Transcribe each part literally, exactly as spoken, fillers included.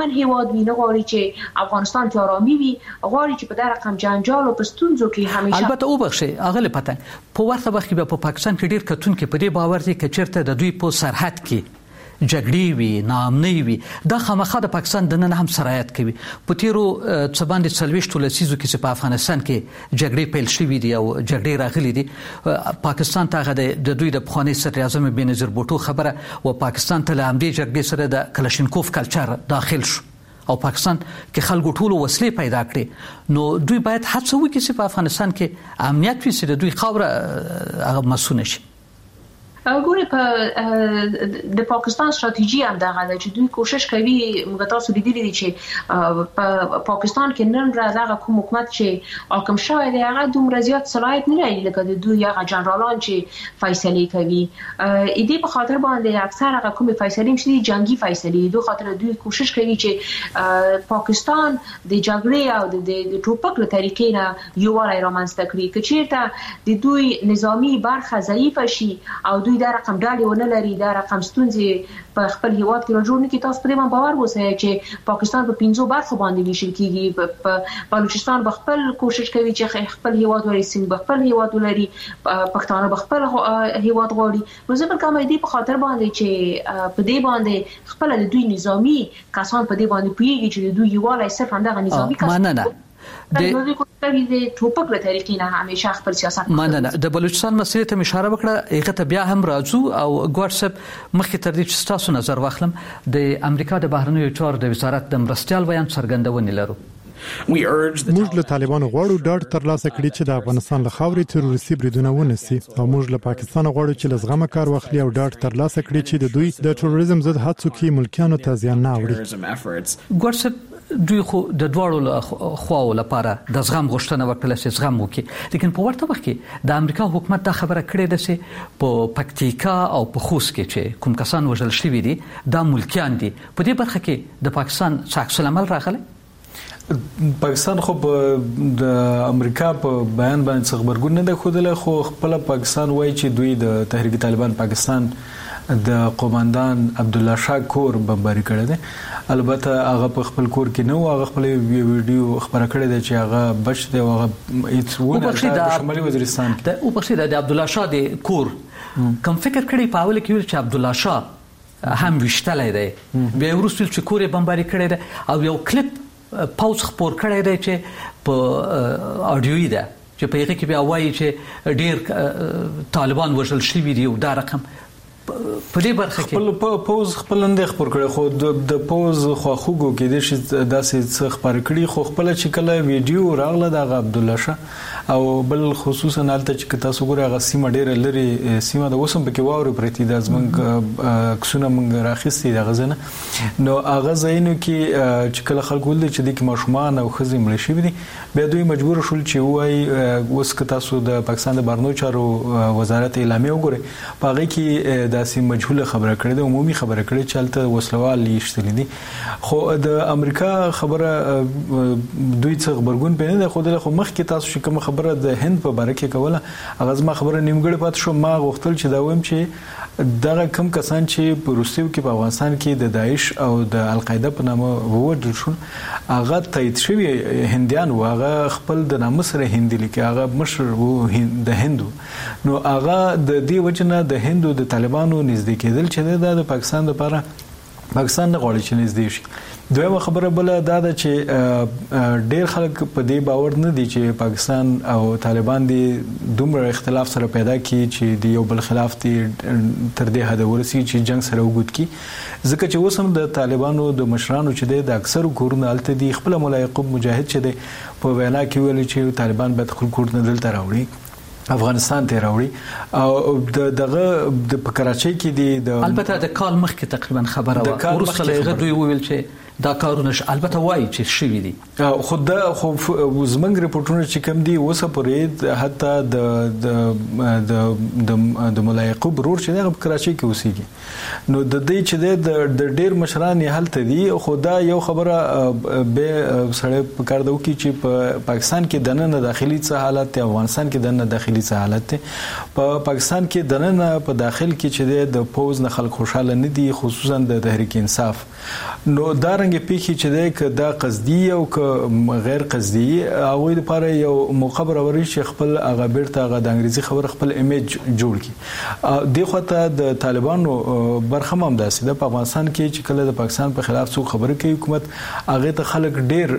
امن هیواد وي، نه غواړي چې افغانستان کې آرامي وي، غواړي چې په دغه رقم جنجال او پستونزو کې همیشه. البته او بخښي اغله پتنګ په ورته وخت کې په پاکستان کې ډیر کتون کې په دې باور دي چې چیرته د دوی په سرحد کې جګړې وي، ناامنۍ وي، دا خامخا د پاکستان د نن هم سرایت کوي. په تیرو څه باندې څلوېښتو لسیزو کې چې په افغانستان کې جګړې پیل شوې دي او جګړې راغلي دي، پاکستان ته د دوی د پخواني صدر اعظم بېنظیر بوټو خبره و پاکستان ته له همدې جګړې سره د کلاشینکوف کلچر داخل شو او پاکستان کې خلکو ټولو وسلې پیدا کړې. نو دوی باید هڅه وکړي چې په افغانستان کې امنیت وي، چې د دوی خاوره هغه مسونه شي. ګوري په د پاکستان ستراتیژي هم دغه ده چې دوی کوشش کوي، موږ تاسو لیدلی دي چې په پاکستان کې نن ورځ هغه کوم حکومت چې حاکم شوی دی هغه دومره زیات صلاحیت نه لري لکه د دوی هغه جنرالان چې فیصله کوي. ایدي په خاطر باندې اکثر هغه کوم فیصله مشي جنگي فیصله دوی خاطر دوی کوشش کوي چې پاکستان د جګړې او د ټوپک له طریقې نه یووالی رامنځته کړي. که چیرته د دوی نظامی برخه ضعیفه شي او دوی دا رقم ډالې ونه لري، دا رقم ستونزې په خپل هیواد کې راجوړ نه کی، تاسو په دې باندې باور وسه چې پاکستان په پنځو برخو باندې ویشل کیږي. په بلوچستان په خپل کوشش کوي چې خپل هیواد وري، سند په خپل هیواد ولري، پښتانه په خپل هیواد غواړي. نو ځکه کومه دې په خاطر باندې چې په دې باندې خپل د دوی نظامی کسان په دې باندې پیږي چې دوی یووالی صرف همدغه نظامی کسان نه نه د ټوپک له طریقې نه همیشه خپل سیاست مننه. د بلوچستان مسلې ته اشاره وکړه، هغه ته بیا هم راځو او ګوارسب مخکې تر دې چې تاسو نظر واخلم د امریکا د بهرنیو چارو د وزارت د مرستيال بیان څرګندونې لرو. موږ له طالبانو غواړو ډاډ ترلاسه کړي چې د افغانستان له خاورې تروریستي بریدونه ونسي، او موږ له پاکستان غواړو چې له زغمه کار واخلي او ډاډ ترلاسه کړي چې د دوی د تروریزم ضد هڅو کې ملکیانو ته زیان نه وړي. ګوارسب دوی خو د دواړو خواو لپاره د زغم غوښتنه وکړه چې زغم وکړي، لیکن په ورته وخت کې د امریکا حکومت دا خبره کړې ده چې په پکتیکا او په خوست کې چې کوم کسان وژل شوي دي دا ملکیان دي. په دې برخه کې د پاکستان څه عکس العمل راغلی؟ پاکستان خو د امریکا په بیان باندې څه خبرګون نه ده ښودلی، خو خپل پاکستان وایي چې دوی د تحریک طالبان پاکستان د قوماندان عبدالله شاه کور بمباري کړی دی. البته هغه په خپل کور کې نه و، هغه خپل ویډیو خبره کړې ده چې هغه بچ دی او هغه هیڅ د شمالي وزیرستان د او بخښي د عبدالله شاه د کور کوم فکر کړی په اول کې چې عبدالله شاه هم وشتلای دی، بیا وروسته چې کور بمباري کړی دی او یو کلیپ پاوز خبر کړی دی چې په اډیوي ده چې په هغه کې بیا وایي چې ډیر طالبان وژل شوي دي او دا رقم په دې برخه کې خپل پوز خپل نه خبر کړي، خو د پوز خواخوګو کې د شي داسې څه خبر کړي، خو خپل چې کله ویډیو راغله د عبد الله شاه او بل خصوصا حالت چې تاسو ګورئ هغه سیمه ډیره لري، سیمه د وسم پکې واوري پرتی د ازمنګ کسونه موږ راخستي د غزنه. نو هغه زینو کې چې کله خلکو ول چې د کې ماشومان او خزي مړ شي دي، بیا دوی مجبور شول چې وای اوس که تاسو د پاکستان د بهرنیو چارو وزارت اعلامیه وګورئ، په هغه کې داسې مجهوله خبره کړې ده، عمومي خبره کړې چې هلته وسلوال یشتلي دي. خو د امریکا خبره دوی څه خبرګون پې نه ده ښودلی، خو مخکې تاسو چې کومه خبره د هند په باره کې کوله هغه زما خبره نیمګړې پاتې شو. ما غوښتل چې دا وایم چې دغه کم کسان چې په روسیو کې په افغانستان کې د داعش او د القاعده په نامه ووژل شول هغه تایید شوي هندیان و، هغه خپل د نامه سره هندي لیکي، هغه مشر و د هندو. نو هغه د دې وجه نه د هندو د طالبانو نږدې کېدل چې د پاکستان لپاره پاکستان نه غواړي چې نږدې شي. دویمه خبره بل دا ده چې ډېر خلک په دې باور نه دي چې پاکستان او طالبان دي دومره اختلاف سره پیدا کړي چې د یو بل خلاف دي تر دې حد ورسي چې جنگ سره وګد کی، ځکه چې اوس هم د طالبانو د مشرانو چې د اکثر کورونه الته دي. خپل مولا یعقوب مجاهد چې د په وینا کې ویل چې طالبان به خپل کورونه دلته راوړي، افغانستان ته راوړي، او د دغه د کراچۍ کې دي د البته د کال مخکې تقریبا خبره و ورسره هغه دوی ویل چې دا کارونه البته وایي چې شوي دي، خو دا خو زمنګ رپورټونه چې کوم دي اوسه پورې حتی د د د د مولا یعقوب رور چې د کراچۍ کې اوسېږي، نو د دې چې د ډېر مشران یې هلته دي. خو دا یو خبره به سړی په کار ده وکړي چې په پاکستان کې دننه داخلي څه حالت دی، افغانستان کې دننه داخلي څه حالت دی. په پاکستان کې دننه په داخل کې چې د پوز نه خلک خوشاله نه دي، خصوصا د تحریک انصاف. نو دا رنګ پیخي چې د کدا قصدي او ک غیر قصدي هغه لپاره یو موقع برابري چې خپل هغه بیرته هغه د انګریزي خبر خپل ایمیج جوړ کړي. د خوته د طالبانو برخه هم داسې د افغانستان کې چې کله د پاکستان په خلاف څوک خبره کوي حکومت هغه ته خلک ډیر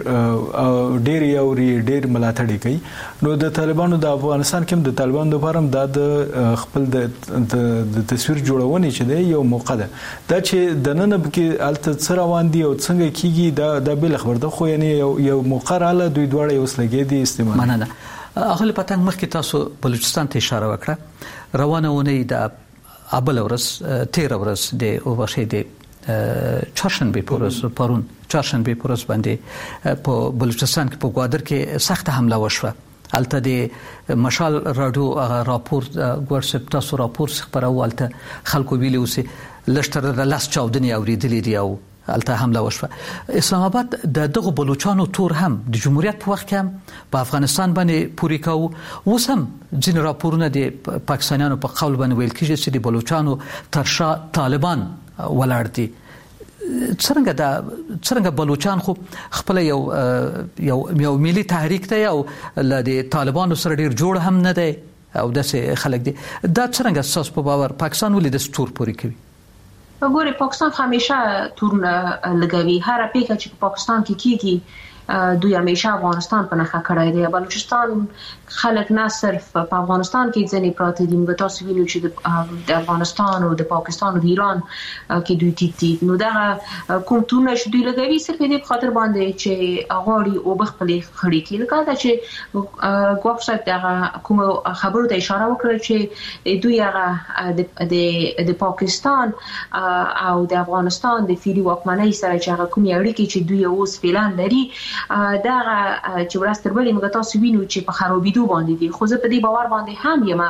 ډیر یو ډیر ملاتړي کوي. نو د طالبانو د افغانستان کې د طالبانو لپاره د خپل د تصویر جوړونې چې دی یو موقع ده دا چې د نن کې الته سره روان دي او څنګه کیږي دا د بل خبر ده خو یعنی یو یو موقع رااله دوی دواړه یو سلګي دي استعمال مننه. اهل پتنګ مخکې تاسو بلوچستان ته اشاره وکړه. روانه ونی د ابل ورځ تیر ورځ د اوبشه د چهارشنبه پورز پرون چهارشنبه پورز باندې په بلوچستان کې په ګوادر کې سخت حمله وشوه. الته د مشال رادیو راپور ګورسپ تاسو راپور خبرو الته خلکو ویلي اوسه لشتره د لاس چاودنې اوریدلې دی او الته حمله وشوه. اسلام آباد د دغه بلوچستانو تور هم د جمهوریت په وخت کې په افغانستان باندې پوری کاو. اوس هم ځین راپورونه د پاکستانیانو په قول باندې ویل کیږي چې د بلوچستانو ترشا طالبان ولاړ دي. څنګه دا څنګه بلوچستان خو خپل یو یو یو ملي تحریک ته او د طالبانو سره ډیر جوړ هم نه دی او داسې خلک دي. دا څنګه اساس په باور پاکستان ولې د ستور پوری کوي؟ وګوره پاکستان همیشه تورن لګوي. هر پیکه چې په پاکستان کې کیږي دوی همیشه افغانستان په نخښه کړی دی. بلوچستان خلک نه صرف په افغانستان کې ځنې پراته دي موږ تاسو ویلو چې د افغانستان او د پاکستان او د ایران کې دوی ټیټ دي. نو دا کوم تورن چې دوی لګوي صرف دې په خاطر باندې چې غواړي او بخپلې خړې کې لکه دا چې ګوف صاحب دا کوم خبرو ته اشاره وکړه چې دوی هغه د د پاکستان او د افغانستان د فیلی واکمنۍ سره چې هغه کوم اړیکې چې دوی اوس فعلا لري دا چې ورستر بلې موږ تاسو وینو چې په خرابېدو باندې دي. خو زه په دې باور باندې هم یم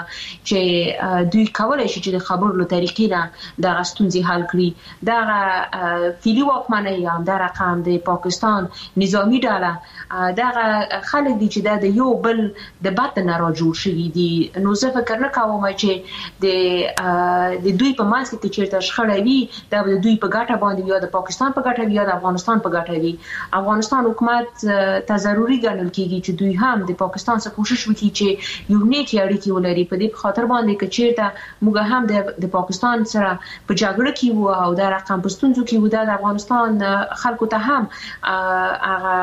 چې دوی کولای شي چې د خبرو له طریقې نه د غستونځي حل کړي. دا فیلی واکمنۍ هم د رقم د پاکستان نظامی ډله دا خلک دي چې د یو بل د بد نه را جوړ شوي دي. نو زه فکر نه کوم چې د د دوی په منځ کې چیرته شخړه وي دا د دوی په ګټه باندې یا د پاکستان په ګټه وي یا د افغانستان په ګټه وي. افغانستان حکومت ته ضروري ګڼل کیږي چې دوی هم د پاکستان څخه کوشش وکړي چې یو نیټ اړیکې ولري. په دې خاطر باندې چې چیرته موږ هم د پاکستان سره په جګړه کې وو او د رقم پښتونځو کې وو د افغانستان خلکو ته هم هغه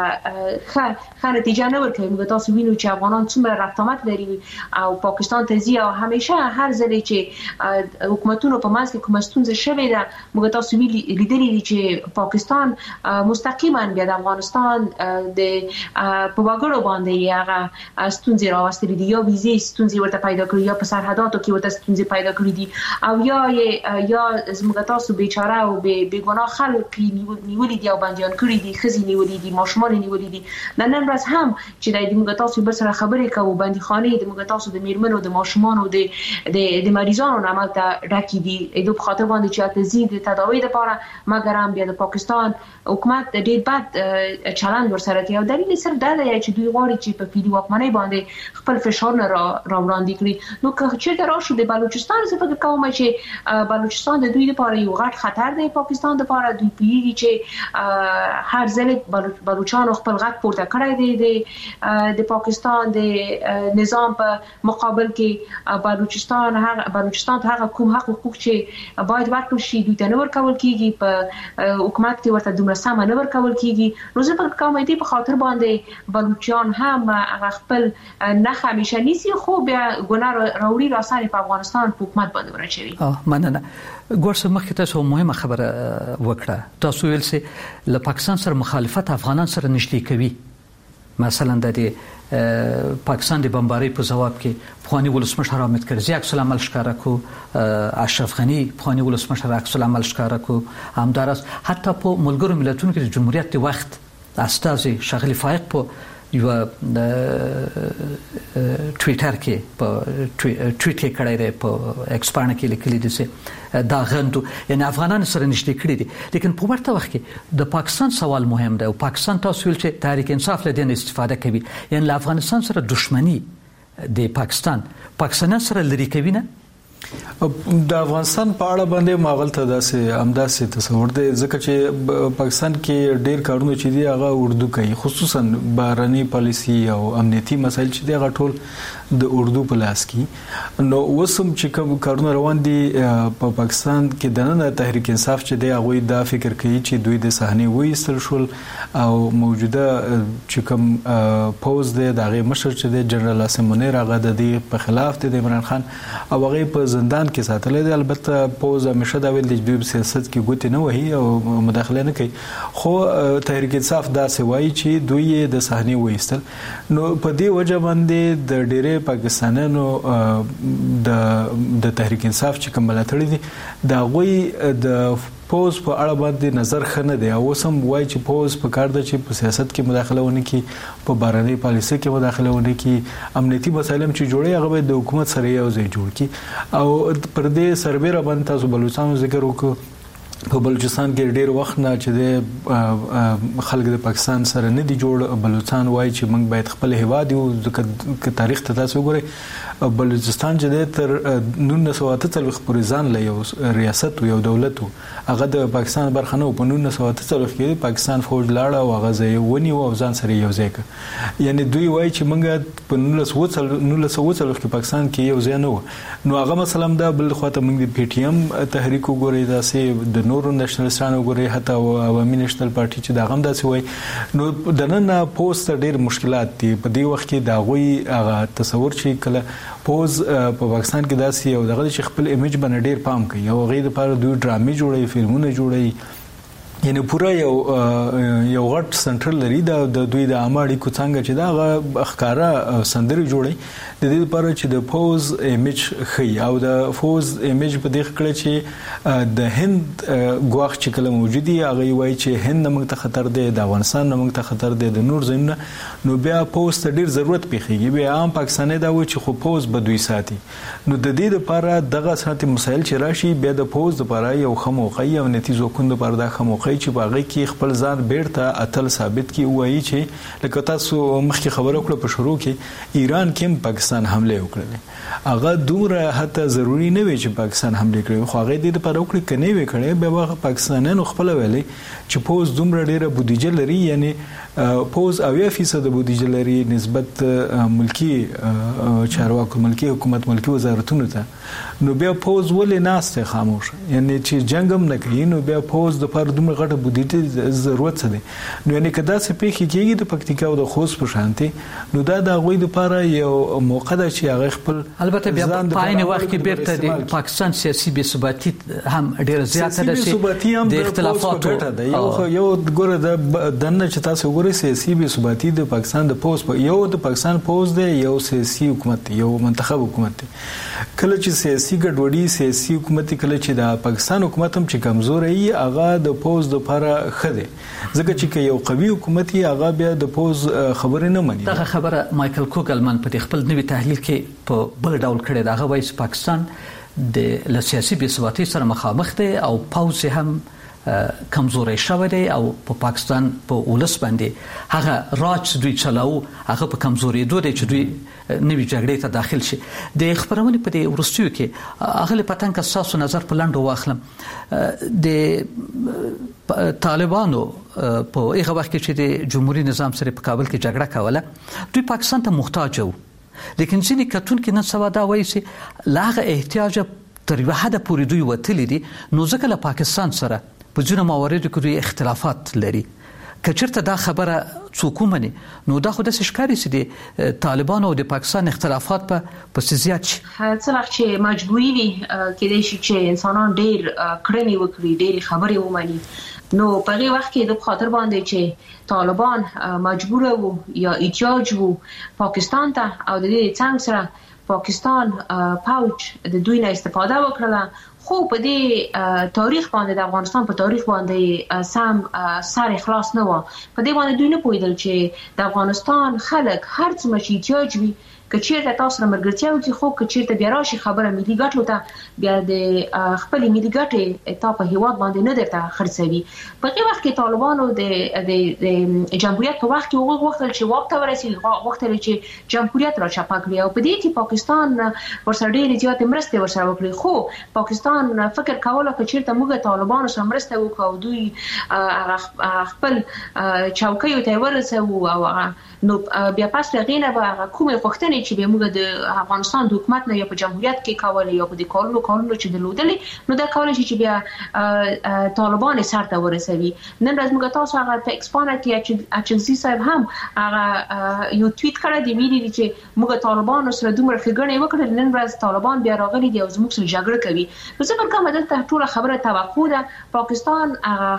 ښه نتیجه نه ورکوي. موږ تاسو وینو چې افغانان څومره رقابت لري او پاکستان ته ځي او همیشه هر ځل چې حکومتونو په منځ کې کوم ستونزه شوې ده موږ تاسو ویلي لیدلې دي چې پاکستان مستقیما بیا د افغانستان د په وګړو باندې هغه ستونزې راوستلې دي یا ویزې ستونزې ورته پیدا کړې یا په سرحداتو کې ورته ستونزې پیدا کړې دي او یا یا زموږ تاسو بیچاره او بې ګناه خلک نیولې دي او بندیان کړي دي ښځې نیولې دي ماشومان نیولې دي. نن ورځ هم چې د موږ تاسو بل سره خبرې کوو بندیخانې د موږ تاسو د میرمنو د ماشومانو د د مریضانو عمل ته ډکې دي. د په خاطر باندې چې تزيد تداوی لپاره مګر هم بیا د پاکستان حکومت د ډېر بد چلند ورسره کوي او دلیل صرف دا دی چې دوی غواړي چې په فیلی واکمنۍ باندې خپل فشار نه را وړاندې کړي. نو که چیرته راشو د بلوچستان څخه فکر کوم چې بلوچستان د دوی لپاره یو غټ خطر دی. پاکستان لپاره دوی پیږي چې هر ځل بلوچستان خپل غږ پورته کړی دی د پاکستان د نظام په مقابل کې بلوچستان هغه بلوچستان هغه کوم حق حقوق چې باید ورکړل شي دوی ته نه ورکول کیږي په حکومت کې ورته دومره سم نه ورکول کیږي. نو زه په کومه دي په خاطر باندې بلوچستان هم هغه خپل نه همیشه نيسي خو بیا ګناه راوړي راسره په افغانستان په حکومت باندې ورچوي. اه مننه. ګورسه مخکې تاسو مهمه خبره وکړه. تاسو ویل چې له پاکستان سره مخالفت افغانان سره نشته کوي. مثلا د پاکستان د بمباری په جواب کې افغاني ولسمشر حامد کرزي عکس العمل ښکارا کو اشرف غنی افغاني ولسمشر عکس العمل ښکارا کو همدارس حتی په ملګرو ملتونو کې د جمهوریت د وخت استاذ شغلی فائق په یو ټویټر کې په ټویټ کې کړی دی په ایکس باندې کې لیکلي دي چې دا غندو یعنی افغانان سره نشته کړی دي. لیکن په ورته وخت کې د پاکستان سوال مهم دی او پاکستان تاسو ویل چې تحریک انصاف له دې استفاده کوي یعنی افغانستان سره دښمنی د پاکستان پاکستان سره لري کوي نه د افغانستان په اړه باندې ماغلته داسې امداسې تصور دی ځکه چې پاکستان کې ډېر کارونه چې دی هغه اردو کوي خصوصا بهرنی پالیسي او امنیتي مسایل چې دی هغه ټول د اردو په لاس کې نو وسم چې کوم کارونه روان دي په پاکستان کې د نن تحریک انصاف چې دی هغه دا فکر کوي چې دوی د صحنه وېستل شول او موجوده چې کوم پوز دی د هغه مشر چې دی جنرال عاصم منیر هغه د دې په خلاف دی د عمران خان او هغه په زندان کې ساتلې دي البته پوز همیشه دا ویل چې دوی سیاست کې ګوتې نه وهي او مداخله نه کوي خو تحریک انصاف دا سوي چې دوی د صحنه وېستل نو په دې وجه باندې د ډېرې پاکستانانو د د تحریک انصاف چې کوم ملاتړي دي دا غوي د پوز په اړه باندې نظر خنه دی او سم وای چې پوز په کار د چې په سیاست کې مداخله ونه کی په بهرنی پالیسي کې مداخله ونه کی امنیتي مسایل چې جوړي هغه د حکومت سره یو ځای جوړ کی او پر دې سربېره باندې تاسو بلوچستان ذکر وکړو په بلوچستان کې ډېر وخت نه چې د خلک د پاکستان سره نه دي جوړ بلوچستان وای چې موږ باید خپل هیواد یو ځکه تاریخ ته تاسو وګورئ بلوچستان چې تر نولس سوه اته څلوېښت پورې ځان له یو ریاست یو دولت هغه د پاکستان برخه نه په نولس سوه اته څلوېښت کې پاکستان فوج لاړ او هغه ځای ونیو او ځان سره یو ځای کړ یعنی دوی وای چې موږ په نولس سوه څلوېښت کې پاکستان کې یو ځای نه و نو هغه مثلا دا بل خواته موږ د پی ټی ایم تحریک وګورئ داسې د نورو نېشنلستانو وګورئ حتی عوامي نېشنل پارټي چې دا غم داسې وای نو د نن پوسټ ډېر مشکلات دي په دې وخت کې دا غوي هغه تصور چې کله پوز په پاکستان کې داسې یو دغه چې خپل ایمیج باندې ډېر پام کوي او غي د لپاره دوی ډرامې جوړي فلمونه جوړي یعنی پورا یو یو غټ سنټرل لري د دوی د اماړي کو څنګه چې دا ښکارا سندري جوړي د دې لپاره چې د پوز ایمیج خي او د پوز ایمیج په دې کړه چې د هند غواخ چې کله موجودي هغه وایي چې هند موږ ته خطر دی د افغانستان موږ ته خطر دی د نور زمينه نو بیا پوز ته ډیر ضرورت پیخيږي بیا عام پاکستاني دا و چې خو پوز به دوی ساتي نو د دې لپاره دغه ساتي مسایل چې راشي بیا د پوز لپاره یو خموخي او نتیجو کوند لپاره د خموخي چې باغې کې خپل ځان بیرته اتل ثابت کی وایي چې لکه تاسو مخکې خبرو کړو په شروع کې ایران کې پاکستان حمله وکړه هغه دومره حتی ضروری نه وي چې پاکستان حمله کړي خو هغه د لپاره وکړي کني وي کړي به پاکستانیانو خپل ویلي چې پوز دومره ډیره بودیجه لري یعنی پوز اویا فیصد بودیجه لري نسبت ملکی چارواکو ملکی حکومت ملکی وزارتونو ته نو بیا پوز ولې ناسته خاموش یعنی چې جنگم نه کوي نو بیا پوز د پر دومره غټه بودیجه ضرورت څه دی نو یعنی کدا څه پیخي کېږي د پکتیکا او د خوست په شانتي نو دا د غوي لپاره یو موقع ده چې هغه خپل البته بیا په عین وخت کې بیرته د پاکستان سیاسي بې ثباتی هم ډیره زیاته ده چې د اختلافاتو یو یو ګوره د دنه چې تاسو ګورئ سیاسي بې ثباتی د پاکستان د پوز په یو د پاکستان پوز دی یو سیاسي حکومت یو منتخب حکومت دی کله چې سیاسي ګډوډي سیاسي حکومت کله چې د پاکستان حکومت هم چې کمزور ای هغه د پوز د لپاره خده ځکه چې یو قوي حکومت یې هغه بیا د پوز خبرې نه مني دا خبره مايكل کوګلمن په خپل نوې تحلیل کې په بل ډول کړی دا غوي چې پاکستان د سیاسي بې ثباتی سره مخامخ دی او پوز هم کمزوري شوی دی او په پاکستان په ولس باندې هغه راج دوی چلاو هغه په کمزوري دوی چې دوی نوې جګړې ته داخل شي د خبرونه په دې ورستیو کې هغه پتن که تاسو نظر په لاندو واخلم د طالبانو په هغه وخت کې چې د جمهوریت نظام سره په کابل کې جګړه کوله دوی پاکستان ته محتاج وو لیکن ځینې کتون کې نن سبا دا وایي چې لاغه احتیاج تر یو حد پورې دوی وتلی دي نو ځکه له پاکستان سره په ځینو مواردو کې دوی اختلافات لري کچرته دا خبره څوک مني نو دا خو د ښکاری سي دي طالبان او د پاکستان اختلافات په پس زیات شي څه وخت چې مجبوری وي کې د شي چې انسانان ډېر کړنی وکړي ډېر خبرې ومني نو په هغه وخت کې د خاطر باندې چې طالبان مجبور وو یا احتیاج وو پاکستان ته او د دې څنګه سره پاکستان پاوچ د دوی نه استفاده وکړه خو په دې تاریخ باندې د افغانستان په تاریخ باندې سم سر اخلاص نه و په دې باندې دوی نه پوهیدل چې د افغانستان خلک هر څه مشي احتیاج وي کچیرته تاسو مرګرتیا وکړي خو کچیرته بیا راشي خبره ملي ګټو ته بیا د خپل ملي ګټې ته په هیواد باندې نه درته خرڅوي. په هغه وخت کې طالبانو د د جمهوریت په وخت کې هغه وخت چې وخت ورسېږي وخت چې جمهوریت را چاپه کړی او په دې کې پاکستان ورسره ډېرې زیاتې مرستې ورسره وکړي خو پاکستان فکر کوله چې چیرته موږ طالبانو سره مرسته وکړو دوی خپل چوکۍ ته ورسوي او نو بیا پس غینه به کومه وختنې چې به موږ د افغانستان د حکومت نه یا په جمهوریت کې کولای یا په د کارونو کارونو چې دلودلې نو دا کولای شي چې بیا طالبان سره ورسوي. نن ورځ موږ تاسو هغه په ایکسپانه کې اچنسی صاحب هم هغه یو ټویټ کړی دی ویلي چې موږ طالبان سره دومره ښګڼې وکړل نن ورځ طالبان بیا راغلي دي او زموږ سره جګړه کوي. نو څه پر کومه دلته ټول خبره توقع ده پاکستان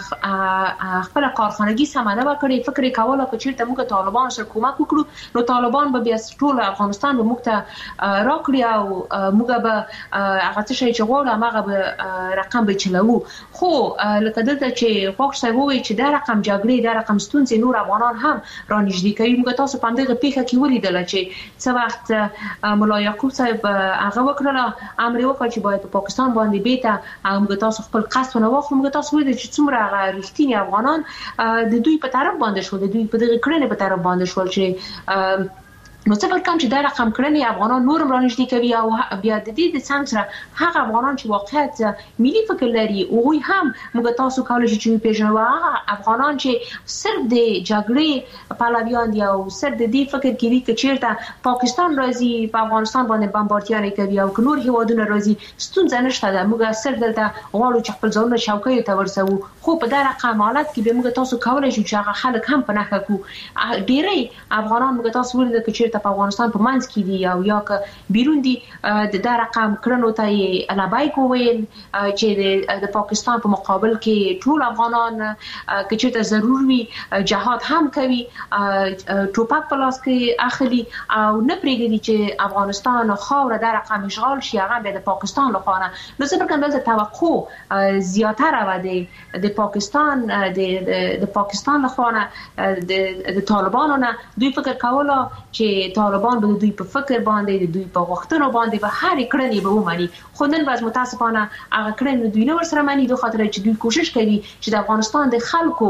خپل کارخانګي سمانه وکړي فکر کوله چې چیرته موږ طالبان سره کومک وکړو نو طالبان به بیا ټول افغانستان به موږ ته راکړي او موږ به هغه څه چې غواړو هغه به رقم به چلو. خو لکه دلته چې خوښ صاحب وایي چې دا رقم جګړې دا رقم ستونزې نور افغانان هم رانږدې کوي. موږ تاسو په دغه پیښه کې ولیدل چې څه وخت مولا یعقوب صاحب هغه وکړه امر وکړ چې باید په پاکستان باندې بیته موږ تاسو خپل قصد نه واخلو. موږ تاسو ولیدل چې څومره رښتینی افغانان د دوی په طرف باندې شول د دوی په دغه کړنې په طرف باندې شول چې نو څه کوم چې دا رقم کړنې افغانان نورم رانږدې کوي او بیا د دې د څنګ سره هغه افغانان چې واقعیت ملي فکر لري او هم موږ تاسو کولای شو چې پیژنو هغه افغانان چې صرف د جګړې پلویان دي او صرف د دې فکر کوي چې چیرته پاکستان راځي په افغانستان باندې بمبارډیانې کوي او نور هیوادونه راځي ستونزه نشته ده. موږ صرف دلته غواړو چې خپل ځانونه چوکۍ ته ورسوو خو په دا رقم حالت کې به موږ تاسو کولای شو چې هغه خلک هم په نښه کو. ډېری افغانان موږ تاسو ولیدل چې په افغانستان په منځ کې دي او یا که بیرون دي د دا رقم کړنو ته یې لبیک وویل چې د پاکستان په مقابل کې ټول افغانان که چېرته ضرور وي جهاد هم کوي ټوپک په لاس کې اخلي او نه پرېږدي چې افغانستان خاوره دا رقم اشغال شي هغه بیا د پاکستان لخوا نه. نو زه فکر کوم دلته توقع زیاتره وه د پاکستان د پاکستان لخوا نه د طالبانو نه. دوی فکر کوله چې طالبان به دوی په فکر باندې د دوی په غوښتنو باندې به هر کړنې به ومني خو نن ورځ متاسفانه هغه کړنې دوی نه ورسره مانی دوه خاطر چې دوی کوشش کوي چې د افغانستان د خلکو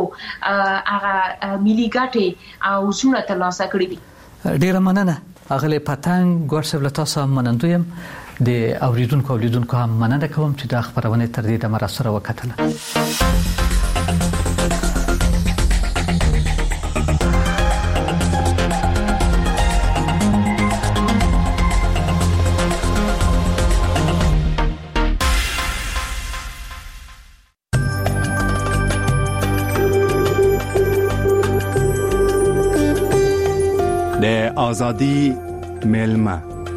هغه ملي ګټې او زونه ترلاسه کړي دي. ډیره مننه اغلی پتنګ ګورسب لتاسو منندویم د اوریدونکو اولیدونکو هم مننه کوم چې د خبرونه تر دې د مرسته وکټله. آزادی میلمه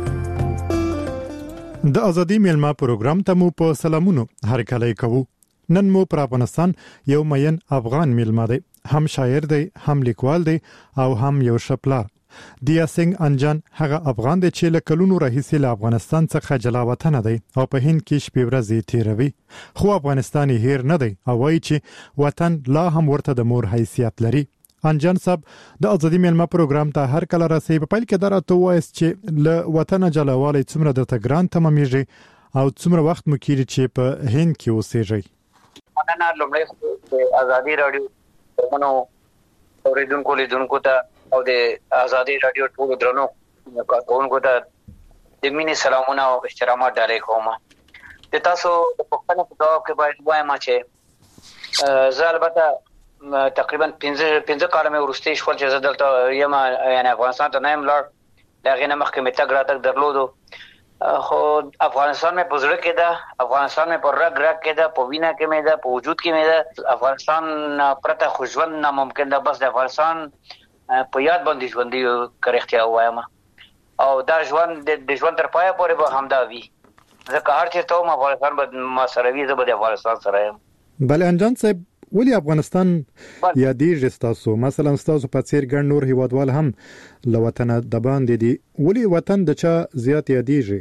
د ازادي میلمه پروګرام ته مو په سلامونو هر کله کوو. نن مو پر افغانستان یو مین افغان میلمه دی هم شاعر دی هم لیکوال دی او هم یو شپلار. دیا سنگ انجان هغه افغان دی چې له کلونو راهیسې له افغانستان څخه جلا وطن دی او په هند کې شپې ورځې تیروي خو افغانستان هیر نه دی او وایي چې وطن لا هم ورته د مور حیثیت لري. انجان صاحب د ازادي میلمه پروګرام ته هر کله راسي په پیل کې درته وایي چې له وطن جلاوالي څومره د تګران تمامېږي او څومره وخت مو کېږي چې په هند کې اوسېږي. مننه لومړی د ازادي رادیو منو اوریدونکو لیدونکو ته او د ازادي رادیو ټول درنو کارکونکو ته د مینې سلامونه او احترامات ډالۍ کوم. د تاسو د پښتنو په ځواب کې باید وایم چې زه البته تقریبا پنځه پنځه کاله مې ورسته شول چې زه دلته یم یعنی افغانستان ته نه یم لاړ دا غینه مخکې مې تګ راتګ درلودو خو افغانستان مې په زړه کې ده افغانستان مې په رګ رګ کې ده په وینه کې مې ده په وجود کې مې ده افغانستان پرته خو ژوند ناممکن ده بس د افغانستان په یاد باندې ژوندي کرختیا وایم او دا ژوند د ژوند تر پایه پورې به همدا وي ځکه هر چیرته هم افغانستان به ما سره وي زه به د افغانستان سره یم. بله انجان صاحب ولی افغانستان یادېږي ستاسو مثلا ستاسو په څیر ګڼ نور هیوادوال هم له وطن د باندې دي ولی وطن د چا زیات یادېږي؟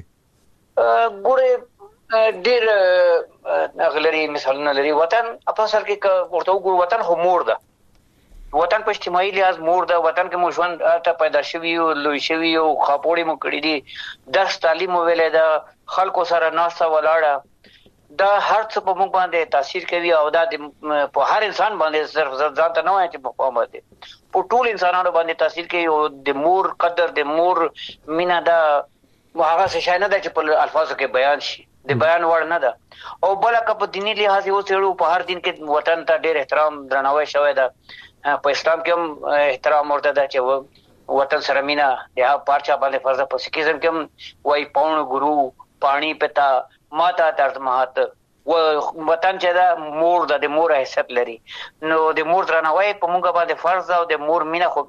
ګوره ډېر غلري مثالونه لري وطن په اصل کې ورته وګورو وطن خو مور ده وطن په اجتماعي لحاظ مور د وطن کې مو ژوند ته پیدا شوی او لوی شوی او خاپوړې مو کړې دي درس تعلیم ویلې د خلکو سره ناسته ولاړه دا هر څه په موږ باندې تاثیر کوي او دا په هر انسان باندې صرف ځان ته نه وایي چې په قوم باندې په ټول انسانانو باندې تاثیر کوي او د مور قدر د مور مینا دا هغه څه شای نه ده چې په الفاظو کې بیان شي د بیان وړ نه ده او بل که په دینی لحاظ یو څېړو په هر دین کې وطن ته ډېر احترام درناوی شوی ده په اسلام کې هم احترام ورته ده چې وطن سره مینا یا پارچا باندې فرض په سکیزم کې هم وای پاون ګورو پانی پتا ماتا ترت مهات و وطن چې دا مور د مور حیثیت لري نو د مور درناوی په موږ باندې فرض او د مور مینا خو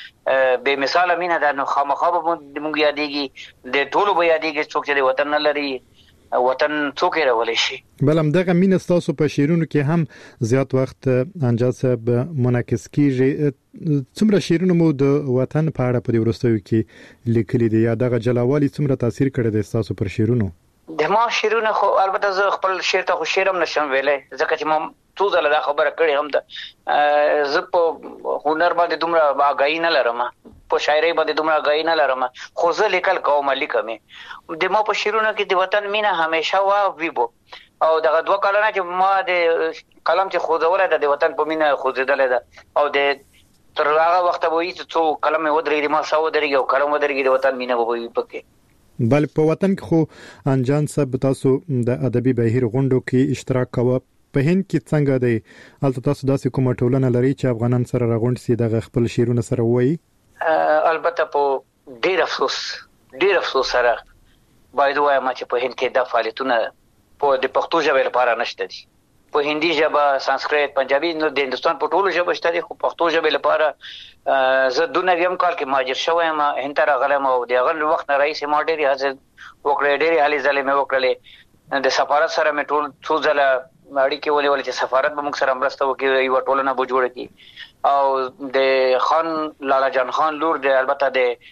به مثال مینا ده نو خامخا به موږ یادېږي د ټولو به یادېږي څوک چې د وطن نه لري وطن څوک راولي شي. بل هم دغه مینه تاسو په شیرونو کې هم زیات وخت انجاز صاحب منعکس کیږي. څومره شیرونو مو د وطن په اړه په ورستیو کې لیکلي دي یا دغه جلاوالي څومره تاثیر کړی دی تاسو پر شیرونو؟ د ما شیرونه خو البته زه خپل شعر ته خو شعرم نشم ویلای ځکه چې ما څو ځله دا خبره کړې هم ده زه په هنر باندې دومره آگاهی نه لرم په شاعري باندې دومره آگاهی نه لرم خو زه لیکل کوم لیکم د ما په شیرونو کې د وطن مینه همیشه وا ویبو او دغه دوه کلونه چې ما د قلم چې خوځوله ده د وطن په مینه خوځیدل ده او د تر هغه وخت به هیڅ څو قلم ودرېږي ما ساو درېږي او قلم ودرېږي د وطن مینه به وي پکې. بل په وطن کې خو انجان صاحب تاسو د ادبي بهیر غونډو کې اشتراک کوو په هند کې څنګه دی البته تاسو داسې کومه ټولنه لري چې افغانان سره راغونډ سي دغه خپل شیرونه سره وایي؟ البته په ډیر افسوس ډیر افسوس سره باید وایم چې په هند کې د فعالیتونه په د پښتو ژبې لپاره نشته دي. په هندي ژبه سانسکریت پنجابي نو د هندستان په ټولو ژبه شته دي خو پښتو ژبې لپاره زه د نویم کال کې مهاجر شوم هند ته راغلم او د هغه وخت نه رئیس ما ډېری هڅه وکړې ډېری هلې ځلې مې وکړلې د سفارت سره مې ټول څو ځله اړیکې ولې ولې چې سفارت به موږ سره مرسته وکړي یو ټولنه به جوړه کړي او د خان لالا جان خان لور د البته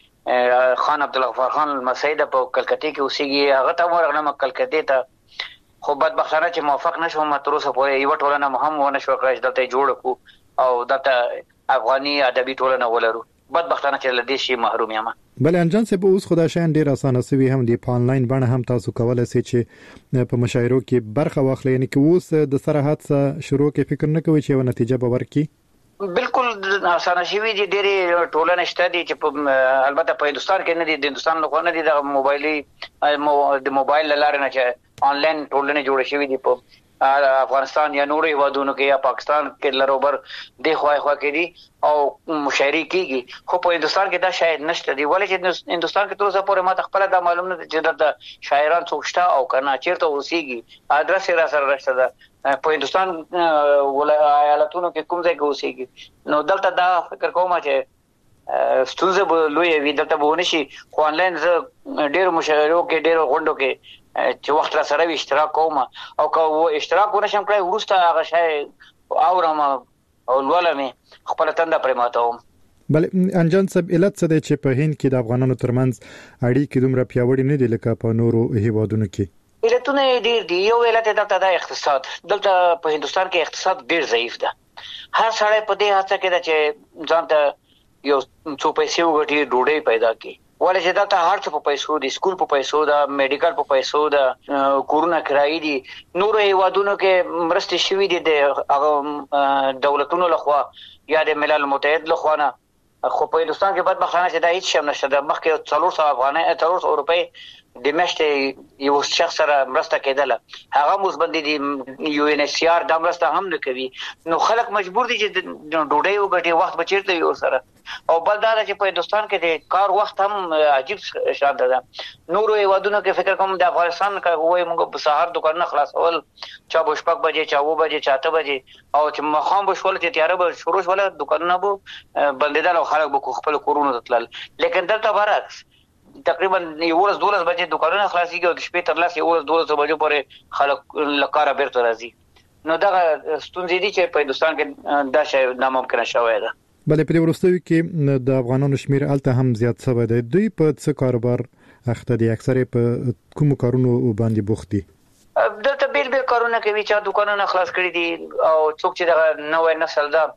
د خان عبدالغفار خان مسعود په کلکتې کې اوسېږي هغه ته ورغلم کلکتې ته خو بدبختانه چې موافق نشوم تر اوسه پورې یو ټولنه مهم ونه شو کړای دلته جوړ کو او دلته افغاني ادبي ټولنه ولرو بدبختانه چې لدې شي محروم یم. بل انجان صاحب اوس خدای شان ډیر اسانه سوي هم دی په انلاین باندې هم تاسو کولای شئ چې په مشاعرو کې برخه واخلئ یعنی کې اوس د سره حادثه شروع کې فکر نه کوي چې یو نتیجه به ورکړي؟ بالکل اسانه شوی دي ډېری ټولنه شته دي چې البته په هندستان کې نه دي د هندستان لخوا نه دي د موبایلي د موبایل لاره نه چې آنلاین ټولنه جوړ شوی دي په افغانستان یا نورو هیوادونو کې یا پاکستان کې لروبر د خوای خوا کې دي او مشاعري کیږي خو په هندستان کې دا شاید نشته دی ولې چې هندستان کې تر اوسه پورې ماته خپل دا معلوم نه چې د شاعران څوک شته او کنه چیرته اوسېږي ادرس را سره راشته ده په هندستان ایالتونو کې کوم ځای کې اوسېږي نو دلته دا فکر کوم چې ستونزه به لوی وي دلته به ونشي خو آنلاین زه ډېر مشاعرو کې ډېر غونډو کې چې وخت را سره اشتراک کوم او که اشتراک ونشم کړای ورسته هغه شای اورم او ولوم خپل تنده پرې ماتوم. بل انجان صاحب علت څه دی چې په هند کې د افغانانو ترمنځ اړیکې دومره پیاوړې نه دي لکه په نورو هیوادونو کې؟ علتونه ډېر دي. یو علت دلته د اقتصاد دلته په هندستان کې اقتصاد ډېر ضعیف ده. هر سړی په دې هڅه کې ده چې ځان ته یو څو پیسې وګټي ډوډۍ پیدا کړي ولې چې دلته هر څه په پیسو دي سکول په پیسو ده میډیکل په پیسو ده کورونه کرایي دي نورو هیوادونو کې مرستې شوي دي د دولتونو لخوا یا د ملل متحد لخوا نه خو په هندستان کې بدبختانه چې دا هیڅ شم نشته د مخکې څلور سوه افغانۍ څلور سوه روپۍ د میاشتې یو شخص سره مرسته کېدله هغه مزبندي دي یو ان ایچ سی آر دا مرسته هم نه کوي نو خلک مجبور دي چې ډوډۍ وګټي وخت به چیرته یو سره او بل دا چې په هندستان کې د کار وخت هم عجیب شان ده نورو هیوادونو کې فکر کوم د افغانستان کې وای موږ په سهار دکانونه خلاصول چا به شپږ بجې چا اوه بجې چا اته بجې او چې مخام به شول چې تیاره به شروع شول دکانونه به بندېدل او خلک به خپل کورونو ته تلل لیکن دلته برعکس تقریبا یوولس دولس بجې دکانونه خلاصيږي او د شپې تر لاسه یوولس دولس بجو پورې خلک لکاره بیرته راځي نو دا ستونزې دي چې په هندستان کې دا شی ناممکن شوی ده. بلې په ورستوي کې د افغانانو شمیر الته هم زیات شوی دی دوی په څه کاروبار اخته دي اکثره په کوم کارونو باندې بوخت دي؟ دلته بیل بیل کارونه کوي چې دکانونه خلاص کړي دي او څوک چې د نوې نسل ده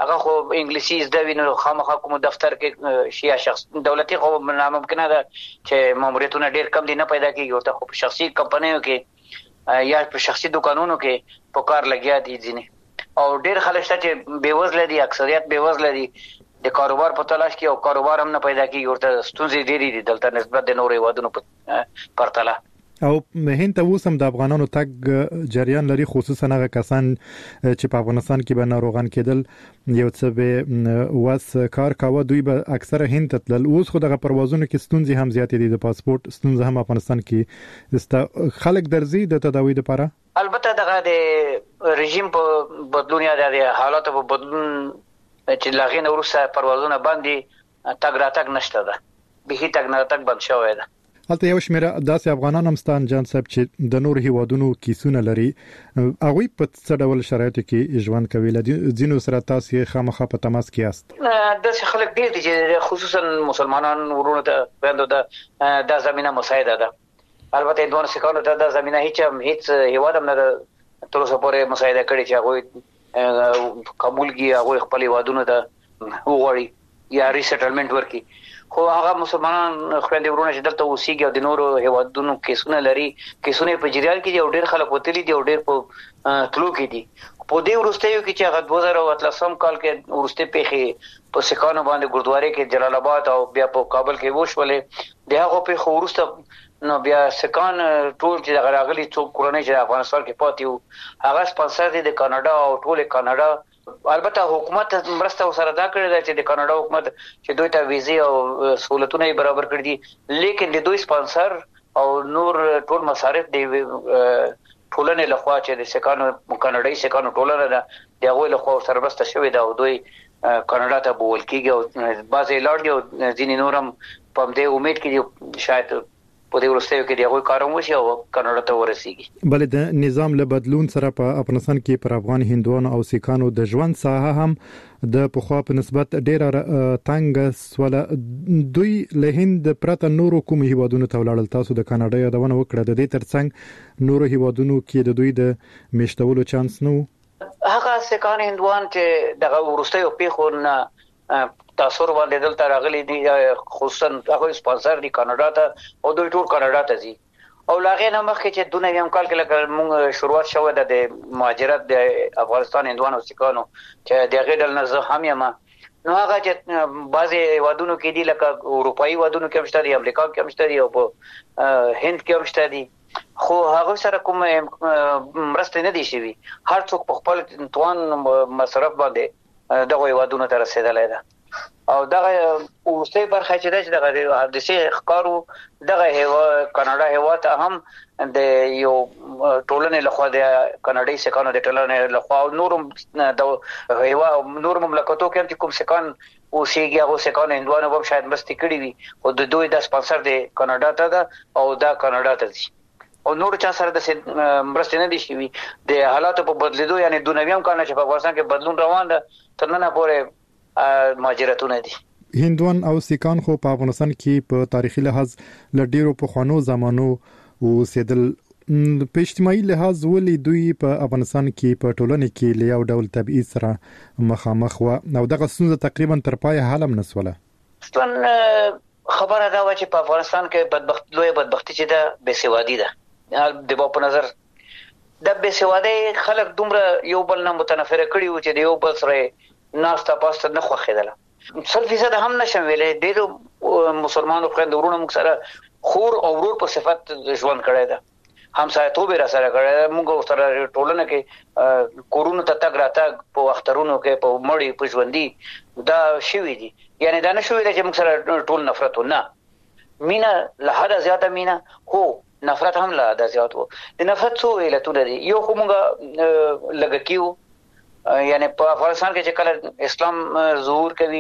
هغه خو انګلیسي زده ویني خامخا کوم دفتر کې شي شخص دولتي خو ناممکنه ده چې ماموریتونه ډیر کم دي نه پیدا کیږي او ته خو په شخصي کمپنیو کې یا په شخصي دکانونو کې په کار لګیا دي ځینې او ډیر خلک چې بیوزله دي اکثریت بیوزله دي د کاروبار په تلاش کې او کاروبار هم نه پیدا کیږي ورته ستونزې ډېرې دي دلته نسبت د نورو هیوادونو په پرتله او هند ته اوس هم د افغانانو تګ جریان لري خصوصا هغه کسان چې په افغانستان کې به ناروغان کېدل یو څه به واس کار کاوه دوی به اکثره هند ته تلل اوس خو دغه پروازونو کې ستونزې هم زیاتې دي د پاسپورت ستونزې هم افغانستان کې است خلک درځي د تداوی لپاره البته دغه د رژیم په بدلون یا د حالاتو په بدلون چې لاغې نو روسه پروازونه باندې تګ راتګ نشته ده به تګ نه تګ بند شوی ده البته یو شمېر داسې افغانان هم ستان جان صاحب چې د نور هیوادونو کیسونه لري هغه په څه ډول شرایطو کې ژوند کوي لدینو سره تاسو خامخا په تماس کې یاست د خلک ډیر دي چې خصوصا مسلمانان ورونو ته باندې د د زمينه مساعده ده البته دوه سکانو ته د زمينه هیڅ هیڅ هیواد هم نه تر اوسه پورې مساعده کړي چې هغه قبول کی هغه خپل هیوادونو ته وغوړي یا ریسټلمنت ورکي خو هغه مسلمانان خويندې ورونه چې دلته اوسېږي او د نورو هیوادونو کیسونه لري کیسونه په جریان کې دی او ډېر خلک وتلي دي او ډېر په تلو کې دي په دې ورستیو کې چې هغه دوه زره اتلسم کال کې ورسته پیخي په سکانو باندې ګردواري کې جلال آباد او بیا په کابل کې وشولې د هغه په ورسته نو بیا سکان ټول چې غراغلي څو کورنۍ چې افغانستان کې پاتې وو هغه سپانسر دي د کاناډا او ټول کاناډا البته حکومت مرسته سره دا کړی دی چې د کاناډا حکومت چې دوی ته ویزه او سہولتونه برابر کړی دي لیکن د دوی سپانسر او نور ټول مصارف دی ټولنې لخوا چې د سکانو کاناډایي سکانو ټولنه ده دغه لخوا سربسته شوی دا او دوی کاناډا ته بول کېږي او بعضې لاړ دي او ځینې نورم په دې امید کې شاید په دې ورستیو کې دی کارم وشي او کاناډا ته ورسیږي بل د نظام له بدلون سره په افغانستان کې پر افغان هندوانو او سیکانو د ژوند ساحه هم د پخوا په نسبت ډیره تنګ سوله دوی له هند پرته نورو کوم هیوادونو ته ولاړل تاسو د کاناډا یادونه وکړه د دې ترڅنګ نورو هیوادونو کې د دوی د میشتولو چانس نو هغه سیکان هندوان چې دغه ورستیو پیښونه تاسو ور باندې دلته راغلي دي خصوصا هغه سپانسر دي کاناډا ته او دوی ټول کاناډا ته ځي او لاغې نه مخکې چې دونه یم کال کې لکه موږ شروعات شوه د مهاجرت د افغانستان هندوانو سیکانو چې دغه ډول نه زه هم یم نو هغه چې بعضي وادونو کې دي لکه اروپאי وادونو کې مشته دي امریکا کې مشته دي او په هند کې مشته دي خو هغه سره کوم مرسته نه دي شوی هر څوک په خپل توان مصرف باندې دغه وادونو ته رسیدلای ده او دغه اوسې برخه چې د دغه حادثه ښکارو دغه هوا کاناډا هوا ته هم د یو ټولنې لخوا د کاناډي سکانو د ټولنې لخوا نورم د هوا نور مملکتو کې چې کوم سکان اوسېږي هغه سکان هندوانو هم شاید مستي کړی وي او د دوی د سپانسر د کاناډا ته ده او دا کاناډا ته دي او نور چا سره د مرسته نه دي شوی د حالاتو په بدلیدو یعنی د نویم کال چې په افغانستان کې بدلون روان ده تر نن پورې مهاجرتونه دي هندوان او سیکان خو په افغانستان کې په تاریخي لحاظ لډیرو په خوانو زمانو او سیدل په اجتماعي لحاظ ولې دوی په افغانستان کې په ټولنه کې له یو ډول تبعیض سره مخامخ و او دغه ستونزه تقریبا تر پای حل هم نسوله ستون خبره دا و چې په افغانستان کې بدبخت لوی بدبختی چې ده بے سوادي ده د په نظر د بے سوادي خلک دومره یو بل نه متنفره کړي و چې د یو بل سره ناستا پاسته نه خوخیدله سل فیصد هم نشم ویلې ډېر مسلمانانو خويند ورونو موږ سره خور او ورور په صفت ژوند کړی ده همسایتوب را سره کړی موږ سره ټولنه کې کورونو ته تګ راتګ په اخترونو کې په مړی په ژوندۍ دا شوی دي یعنی دا نه شوی چې موږ سره ټول نفرت نه مینا له حد زیاته مینا هو نفرت هم له حد زیات وو د نفرت څو علتونه دي یو خو موږ لګکیو یعنی په افغانستان کې چې کله اسلام ظهور کوي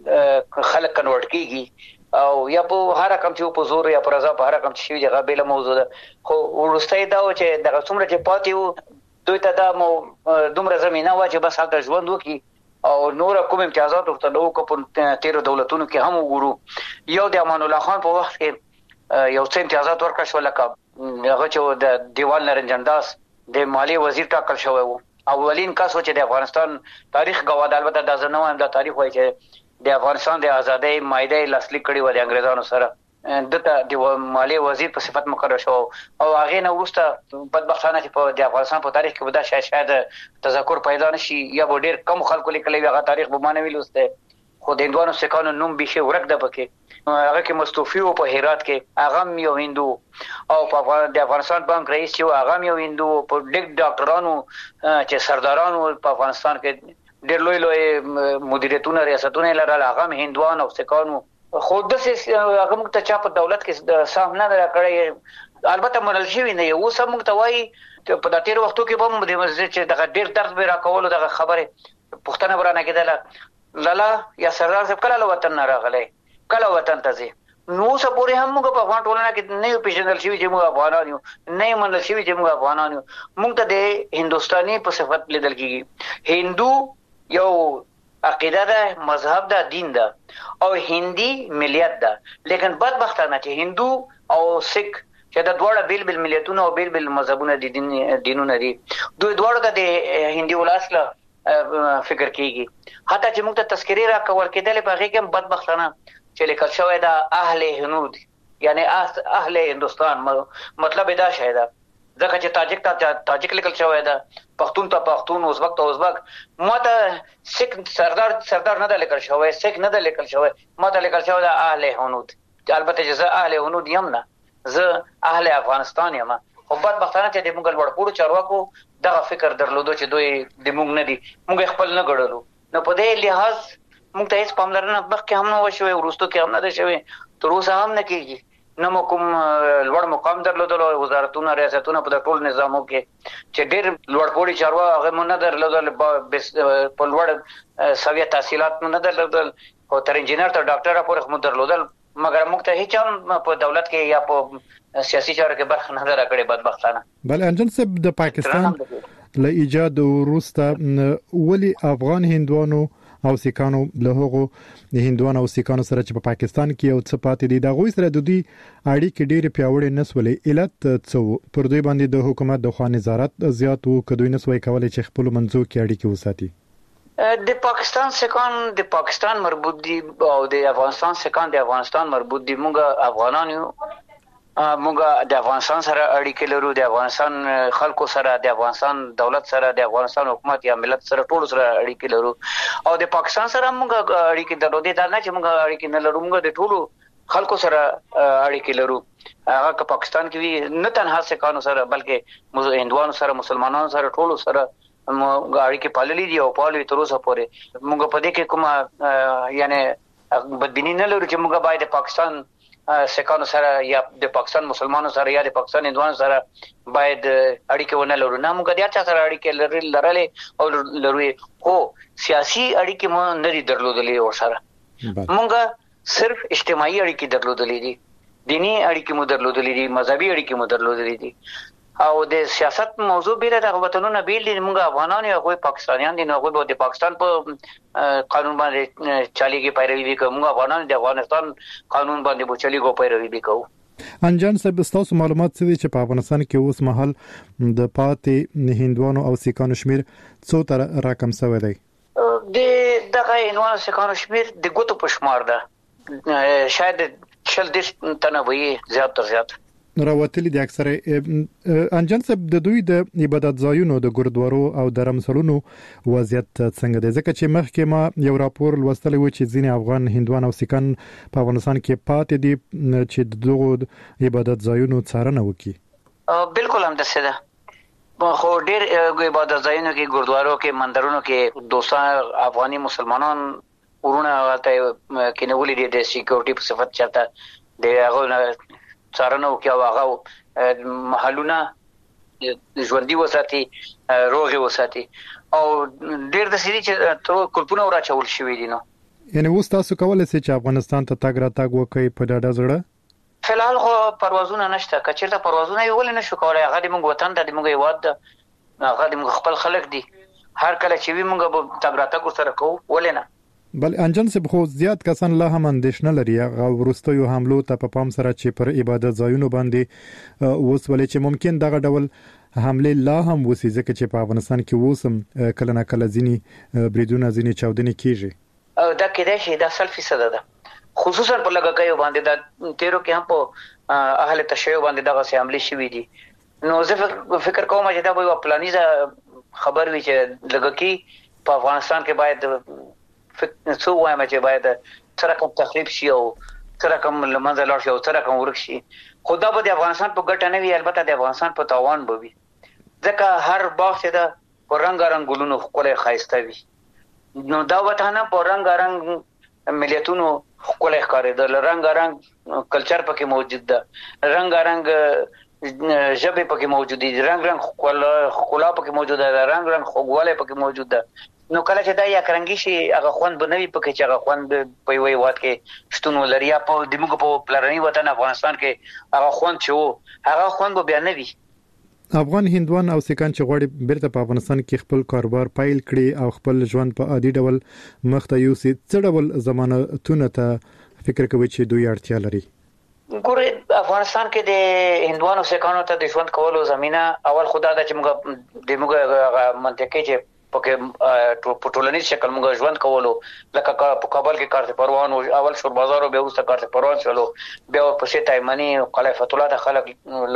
خلک کنورټ کیږي او یا په هر رقم چې په زور یا په رضا په هر رقم چې شي دغه بیل موضوع ده خو ورستای دا و چې دغه څومره چې پاتې وو دوی ته دا مو دومره زمينه و چې بس هغه ژوند وکي او نور کوم امتیازات ورته نو کو په تیر دولتونو کې هم وګورو یو د امان الله خان په وخت کې یو څه امتیازات ورکړ شو لکه هغه چې د دیوال نرنجنداس د مالی وزیر ټاکل شوی وو اولین کس چې د افغانستان تاریخ غواړي، البته دا زنه وایم دا تاریخ وایي چې د افغانستان د ازادۍ مایده لاسلیک کړي و د انګريزانو سره، دته د مالی وزیر په صفت مقرر شو او هغه نو وروسته بدبختانه چې په د افغانستان په تاریخ کې ودا شاید شاید تذکر پیدا نشي یا به ډیر کم خلکو لیکلي هغه تاریخ به مانوي لسته، خو د هندوانو سکانو نوم به ورک ده پکې، هغه کې مستوفی او په هرات کې هغه یو هندو او په د افغانستان بانک رئیس چې هغه یو هندو، په ډیک ډاکټرانو چې سردارانو په افغانستان کې ډیر لوی لوی مدیریتونه ریاستونه لرل هغه هندوان او سکانو، خو د هغه موږ ته چا په دولت کې سهم نه راکړی، البته منل شوی نه یو سم موږ ته وایي په د تیر وختو کې به د مسجد چې دغه ډیر درد به راکولو دغه خبره پښتنه برانه کېدله لالا یا سردار صاحب کله وطن نه راغلی کله وطن ته ځي، نو څه پورې هم موږ په افغان ټولنه کې نه یو پیژندل شوی چې موږ افغانان یو، نه یې منل شوی چې موږ افغانان یو، موږ ته د هندوستاني په صفت لیدل کېږي، هندو یو عقیده ده، مذهب ده، دین ده او هندي ملیت ده، لیکن بدبختانه چې هندو او سکھ چې د دوړه بیل بیل ملیتونه او بیل بیل مذهبونه دي دینونه دي، دوی دوړه د هندي ولاسله فکر کیږي، حتی چې موږ ته تذکری را کول کېدل په هغه کې بدبختانه چې لیکل شوی دا اهل هنود یعنی اهل هندوستان، مطلب دا شاید ځکه چې تاجک ته تاجک لیکل شوی دا، پښتون ته پښتون، ازبک ته ازبک، ماته سکھ سردار سردار نه لیکل شوی، سکھ نه لیکل شوی، ماته لیکل شوی دا اهل هنود، البته چې زه اهل هنود یم نه، زه اهل افغانستان یم، خو بدبختانه چې د موږ لوړپوړو چارواکو دغه فکر درلودو چې دوی د موږ نه دي، موږ خپل نه ګڼلو، نو په دې لحاظ موږ ته هیڅ پاملرنه مخکې هم نه وشوي، وروسته کې هم نه ده شوي، تر اوسه هم نه کېږي، نه مو کوم لوړ مقام درلودل، وزارتونه ریاستونه په ټول نظامو کې چې ډېر لوړپوړي چارواکي هغه مو نه درلودل، په لوړ سویه تحصیلات مو نه درلودل، او تر انجینر تر ډاکټره پورې مو درلودل، مګر موږ ته هیڅ هم په دولت کې یا په سیاسي چارو کې برخه نه درکړې بدبختانه. بل انجن صاحب د پاکستان له ایجاد وروسته ولی افغان هندوانو او سیکانو له هغو د هندوانو او سیکانو سره چې په پاکستان کې یو څه پاتې دي د غوي سره د دوی اړیکې ډېر پیاوړې نسولې، علت څه پر دوی باندې د حکومت د خوا نظارت زیات وو کدوې نسوي کولای چې خپل منځو کې اړیکې وساتي؟ د پاکستان سکان د پاکستان مربوط دي او د افغانستان سکان د افغانستان مربوط دي، موږ افغانان یو، موږ د افغانستان سره اړیکې لرو، د افغانستان خلکو سره، د افغانستان دولت سره، د افغانستان حکومت یا ملت سره ټول سره اړیکې لرو، او د پاکستان سره موږ اړیکې درلودې، دا نه چې موږ اړیکې نه لرو، موږ د ټولو خلکو سره اړیکې لرو، هغه که پاکستان کې وي، نه تنها سکانو سره بلکې هندوانو سره، مسلمانانو سره، ټولو سره موږ اړیکې پاللې دي او پالو تر اوسه پورې، موږ په دې کې کومه یعنی بدبینی نه لرو چې موږ باید د پاکستان سکانو سره یا د پاکستان مسلمانانو سره یا د پاکستان هندوانو سره باید اړیکې ونه لرو، نه موږ د هر چا سره اړیکې لرلې او لرو، خو سیاسي اړیکې مو نه دي درلودلې ورسره، موږ صرف اجتماعي اړیکې درلودلې دي، دینی اړیکې مو درلودلې دي، مذهبي اړیکې مو درلودلې دي، او د سیاست موضوع بیره د وطنونو بیل دي، موږ افغانان یو، هغه پاکستانیان دي، نو هغه د پاکستان په قانون باندې چاليږي پیروي کوي، موږ افغانان د افغانستان قانون باندې به چاليږي پیروي کوو. انجان صاحب تاسو معلومات څه دي چې په افغانستان کې اوس مهال د پاتې هندوانو او سیکانو شمیر څو تر راکم شوی دی؟ د دغه هندوانو سیکانو شمیر د ګوتو په شمار ده، شاید شل دیش تنه وي زیات تر زیات راوتلي دي اکثره. انجن صاحب د دوی د عبادت ځایونو د ګوردوارو او د رمسلونو وضعیت څنګه دی؟ ځکه چې مخکې ما یو راپور لوستلی و چې ځینې افغان هندوان او سیکان په افغانستان کې پاتې دي چې دغه عبادت ځایونو څارنه وکړي. بالکل هم داسې ده، خو ډېر عبادت ځایونو کې، ګوردوارو کې، مندرونو کې دوستان افغاني مسلمانان ورونه ته کېنولي دي د سکیورټي په صفت چاته د هغه څارنه وکړي او هغه محلونه ژوندي وساتي، روغې وساتي، او ډېر د سړي چې کلپونه وراچول شوي دي. نو یعنی اوس تاسو کولی شئ چې افغانستان ته تګ راتګ وکړئ په ډاډه زړه؟ فلحال خو پروازونه نشته، که چېرته پروازونه یې ولې نشو کولی، هغه د موږ وطن ده، د موږ هېواد ده، هغه د موږ خپل خلک دي، هر کله چې وي موږ به تګ راتګ ورسره کوو، ولې نه؟ بل انجن سه خو زیات کسان لا هم اندیشنه لري او ورستیو حملو ته په پام سره چې پر عبادت ځایونو باندې اوس ولې چې ممکن دغه ډول حمله لا هم وسی ځکه چې په افغانستان کې وسم کله نه کله ځینی بریدونه ځینی چاودنې کیږي او دا کېدای شي دا سل فیصد ده خصوصا په لګکایو باندې دا تیرو کې هم په اهل تشیع باندې دغه سه حمله شوې دي نو زه فکر کوم چې دا به پلانیزه خبر وي چې لګکی په افغانستان کې باید څو وایم چې باید سره کوم تخریب شي او سره کوم لمنځه لاړ شي او سره کوم ورک شي خدا به د افغانستان په ګټه نه وي البته د افغانستان په تاوان به وي ځکه هر باغ چې دا رنگ رنگ ګلونو خپل خایسته وي نو دا وطن په رنگ رنگ ملیتونو خپل ښکارېدل رنگ رنگ کلچر پکې موجود ده رنگ رنگ ژبه پکې موجود دي رنگ رنگ خپل خلا پکې موجود ده رنگ رنگ خوګواله پکې موجود ده نو کله چې دا یا کرنګي شي هغه خوند بنوي پکې چې هغه خوند په وی وات کې شتون ولري په دموږ په پلرني وطن افغانستان کې هغه خوند چې وو هغه خوند به نه وي افغان هندوان او سکان چې غواړي بیرته په افغانستان کې خپل کاروبار پایل کړي او خپل ژوند په عادي ډول مخته یوسي څه ډول ضمانتونه ته فکر کوي چې دوی اړتیا لري ګوره افغانستان کې د هندوانو سکانو ته د ژوند کولو زمينه اول خدا د چې موږ د موږ منطقه چې په ټولنیز شکل موږ ژوند کولو لکه په کابل کې کارته پروان او اول شور بازار او به اوسه کارته پروان شلو بیا په شي تایمنی خلیفۃ الله د خلک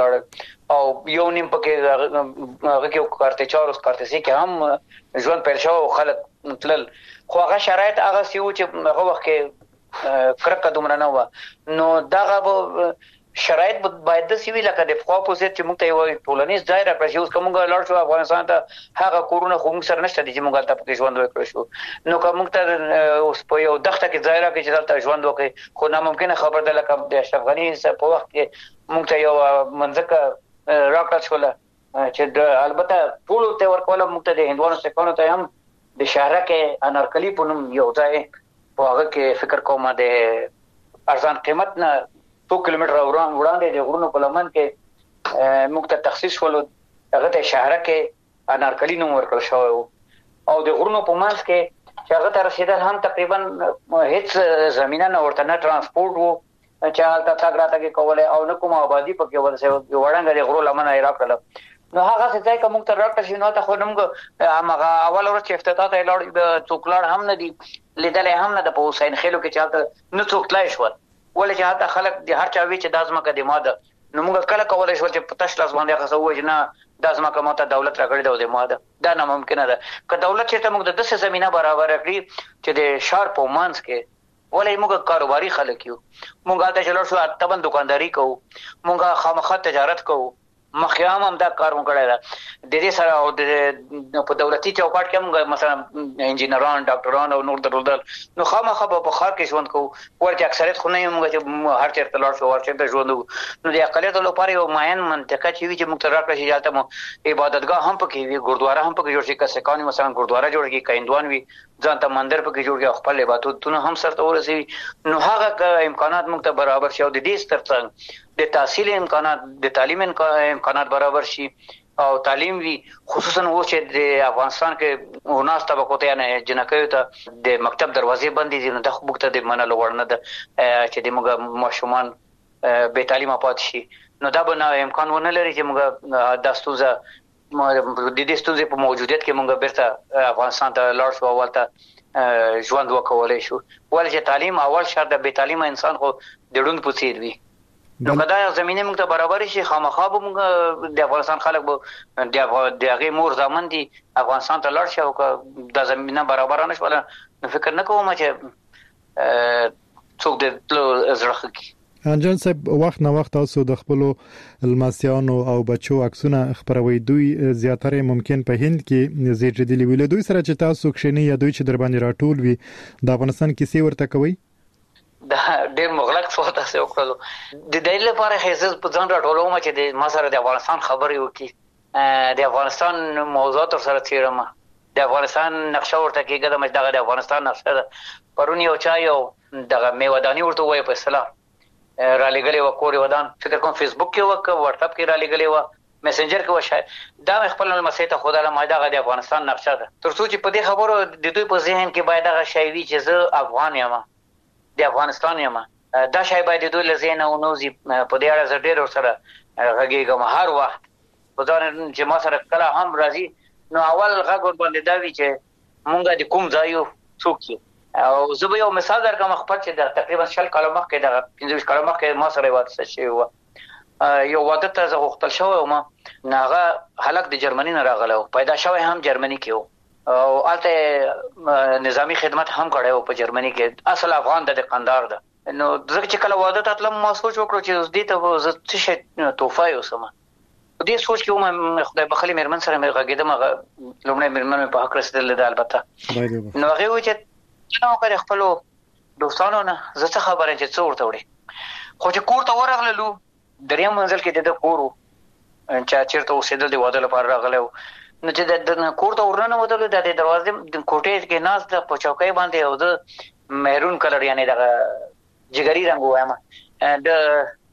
لړ او یو نیم پکې هغه کې کارته چارس کارته سي کې هم ژوند پیل شو خلک تلل خو هغه شرایط هغه سیو چې هغه وخت کې کرکه دومره نه و نو دغه شرایط باید د سیوی لکه د خوا په څیر چې موږ ته یو ټولنیز ځای راکړي اوس کومه لړ شو افغانستان ته هغه کورونه خو موږ سره نشته چې موږ ته پکې ژوند وکړو شو نو کوم ته اوس په یو دغه کې ځای راکړي چې دلته ژوند وکړي خو ناممکن خبر ده لکه د اشرف غنی په وخت کې موږ ته یو منځکه راکړل شو چې البته ټول ته ورکول موږ ته د هندوانو سکانو ته هم د شهر کې انارکلی په نوم یو ځای په هغه کې فکر کوم د ارزان قیمت نه څو کیلومتر وړاندې د غرونو په لمن کې موږ ته تخصیص ولو هغه ته شهر کې انارکلی نوم ورکړل شو او د غرونو په منځ کې چې هغه ته رسیدل هم تقریبا هیڅ زمينه نه ورته نه ترانسپورت وو چې حالت تاګ راته کې کوله او نه کوم آبادی پکې ورسې وړاندې د غرو لمن یې راکړل نو هغه څه ځای کوم ته راکړل شي نو ته خو موږ هغه اول ورځ چې افتتاح ته لاړ د څوکلار هم نه دي لیدل هم نه د حسین خېلو کې چاته نه څوکلای شو ولې چې هغه خلک د هر چا وی چې د ازمکه د ماده نو موږ کله کولای شو چې پتاش لاس باندې هغه سوې چې نه د ازمکه ماته دولت راغړي د ماده دا نه ممکن ده که دولت چې موږ د دسه زمينه برابر کړی چې د شار په مانس کې ولې موږ کاروباري خلک یو موږ ته چلو شو تبن دکانداری کوو موږ خامخا تجارت کوو مخیام هم دا کار وکړای دا د دې سره او د په دولتي چوکاټ کې موږ مثلا انجینران ډاکټران او نور درول نو خامخا په خار کې ژوند کوو ورته اکثریت خو نه موږ چې هر چیرته لاړ شو ورته ته ژوند نو د اقلیت لپاره یو معین منطقه چې وی چې موږ راکړی چې جاته مو عبادتګاه هم پکې وي ګوردواره هم پکې جوړ شي که سکانی مثلا ګوردواره جوړ کی کیندوان وي ځان ته مندر پکې جوړ کی خپل عبادتونه هم سره ورسي نو هغه امکانات موږ ته برابر شي او د دې سترڅنګ د تحصیل امکانات د تعلیم امکانات برابر شي او تعلیم وی خصوصا و چې د افغانستان کې وناس طبقو ته نه جنکیو ته د مکتب دروازې بندې دي نو د خپل د منلو ورنه ده چې د موږ ماشومان به تعلیم پات شي نو دا به امکان ونه لري چې موږ د ستوزه د دې ستوزه په موجودیت کې موږ بیرته افغانستان ته لاړ شو ولته ژوند وکولای شو ولې چې تعلیم اول شرط د به تعلیم انسان خو د ډوند پوسیر وي نو کدا زمينه موږ ته برابر شي خامخا به موږ د افغانستان خلک به د هغه مور ځامن دي افغانستان ته لاړ شي او د زمينه برابر نه شول نو فکر نه کوم چې څوک د زړه کې انجن صاحب وخت نه وخت تاسو د خپل الماسیانو او بچو عکسونه خبروي دوی زیاتره ممکن په هند کې زیاتېدلی ویل دوی سره چې تاسو کښنی یا دوی چې در باندې راټول وي د افغانستان کې سی ورته کوي دا ډېر مغلق څه تاسو وکړو د دې لپاره هیڅ په ځان راټولوم چې د ما سره د افغانستان خبرې وکړي د افغانستان موضوعات سره تیرم د افغانستان نقشه ورته کېږي د مجدغه د افغانستان نقشه ده پرونی او چا یو دغه میوادانی ورته وای په اصطلاح را لګلې و کوري ودان فکر کوم فیسبوک کې وک واتس اپ کې را لګلې و میسنجر کې وشای دا خپل مسیته خدای له مایده غي افغانستان نقشه ده تر څو چې په دې خبرو د دوی په ذهن کې باید هغه شی وي چې زه افغان یم د افغانستان یم دا شی باید د دوی له ذهن او نوزي په دې اړه زه ډېر سره غږیږم هر وخت په ځان چې ما سره کله هم راځي نو اول غږ ور باندې دا وی چې مونږه د کوم ځایو څوک او زه به یو مثال درکوم خپل چې د تقریبا شل کال مخکې د پنځه کال مخکې ما سره واده شوی و یو واده ته زه غوښتل شوی و ما ناغه هلک د جرمني نه راغلی و پیدا شوی هم جرمني کې و او البته نظامی خدمت هم کړی و په جرمني کې اصل افغان د قندار ده نو ځکه چې کله واده ته تلم ما سوچ وکړو چې دې ته زه څه شي توفه یوسم دې سوچ کې ما خدای بخلي مېرمن سره مې غږېدم لومړی مېرمن مې په حق رسیدل ده البته نو هغه و چې نو کړ خپل دوستانو نه زه څه خبره چې څو ورته وړي خو چې کور ته ورغللو دریم منزل کې د کورو چې چیرته اوسېدل دی واده لپاره راغلو نو چې د کور ته ورننه وته د دروازې د کوټې کې ناز د پچوکۍ باندې او د مهرون کلر یعنی د جګری رنگ وایم د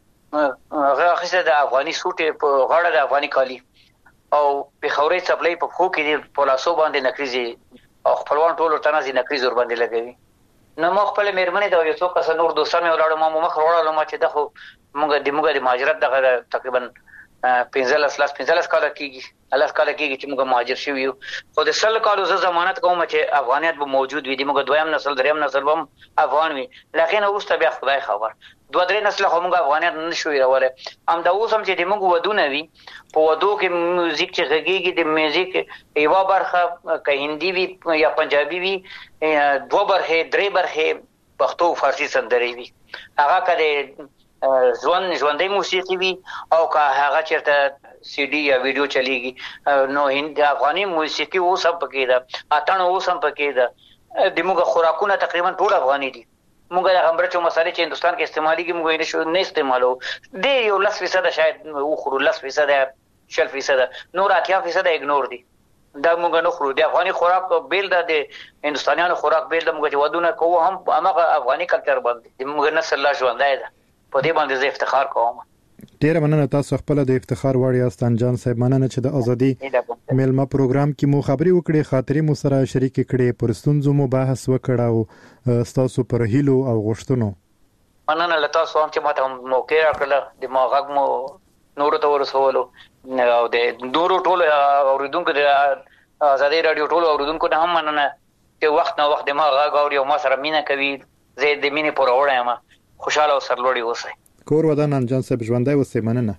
هغه خسته د افغاني سوټ په غاړه د افغاني کالی او په خوري چپلې په خو کې په لاسو باندې نکریزي او خپلوان ټول ورته نه نکریز ور باندې لګوي نو مخ په مېرمنې دا یو څو کس نور دوستان مې ولاړو ما مخ وړاله ما چې دغه موږ د موږ د مهاجرت دغه تقریبا پنځه لاس پنځه کال کېږي الله کال کېږي چې موږ مهاجر شوی یو خو د سل کالو زه ضمانت کوم چې افغانیت به موجود وي د موږ دویم نسل دریم نسل هم افغان وي لکه نو اوس ته بیا خدای خبر دوه درې نسل خو موږ افغانیت نشوي راوړل هم دا اوس هم چې د موږ ودونه وي په ودو کې موزیک چې غږیږي د میوزیک یو برخه که هندي وي یا پنجابي وي دوه برخه درې برخه پښتو فارسی سندري وي هغه کله ځوان ژوندۍ موسیقي وي او که هغه چیرته سی ډي یا ویډیو چلیږي نو هند افغاني موسیقي اوس هم پکې ده اتڼ اوس هم پکې ده د موږ خوراکونه تقریبا ټول افغاني دي موږ د غمبرچو مسالې چې هندستان کې استعماليږي موږ یې نشو نه استعمالو د یو لس فیصد شاید او خورو لس فیصد شل فیصد نور اتیا فیصد اګنور دي دا موږ نه خورو د افغاني خوراک بیل ده د هندستانیانو خوراک بیل ده موږ چې ودونه کوو هم هغه افغاني کلچر باندې موږ نسل لا ژوندای ده په دې باندې زه افتخار کوم ډیره مننه تاسو خپل د افتخار وړ یاست انجان صاحب مننه چې د ازادي میلمه پروګرام کې مو خبري وکړې خاطرې مو سره شریک کړې پر ستونزو مو بحث وکړ او تاسو پر هیلو او غوښتنو مننه له تاسو هم چې ماته موقع راکړه د ما غږ مو نور ته ورسولو او د نورو ټول اوریدونکو د ازادي رادیو ټول اوریدونکو نه هم مننه چې وخت نه وخت ما غږ اوري او ما سره مینه کوي زه د مینې پر وړه یم خوشاله او سرلوړي اوسئ کور ودان انجان صاحب ژوندۍ اوسئ مننه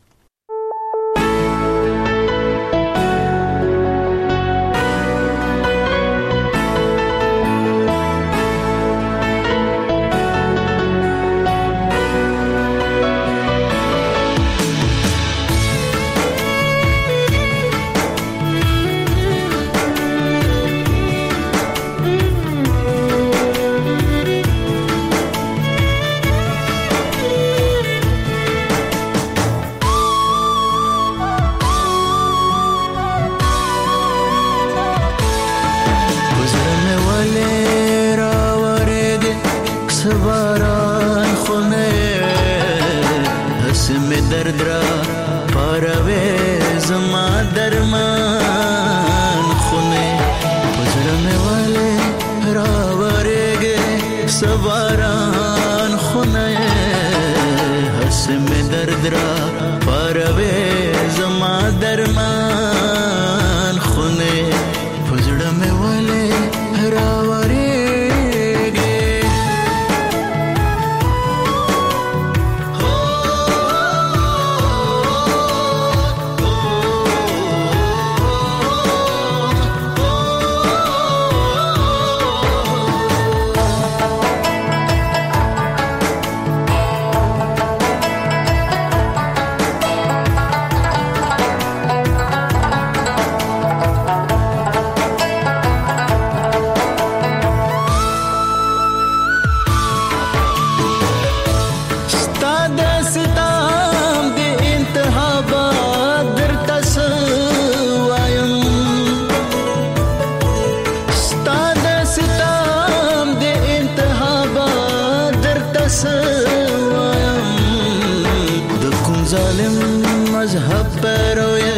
مذهب پیروی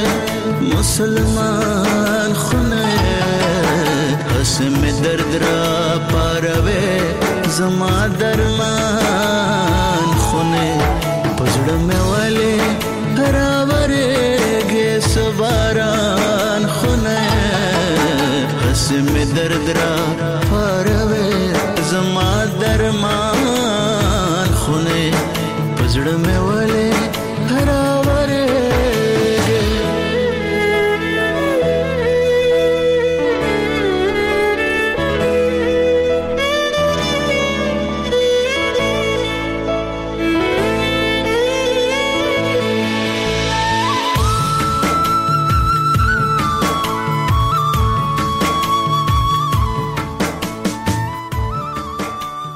مسلمان خونه قسم درد را پاروي زما درمان خونه پزړه مې ولې راورېږي سباران خونه قسم درد را پاروي زما درمان خونه پزړه مې ولې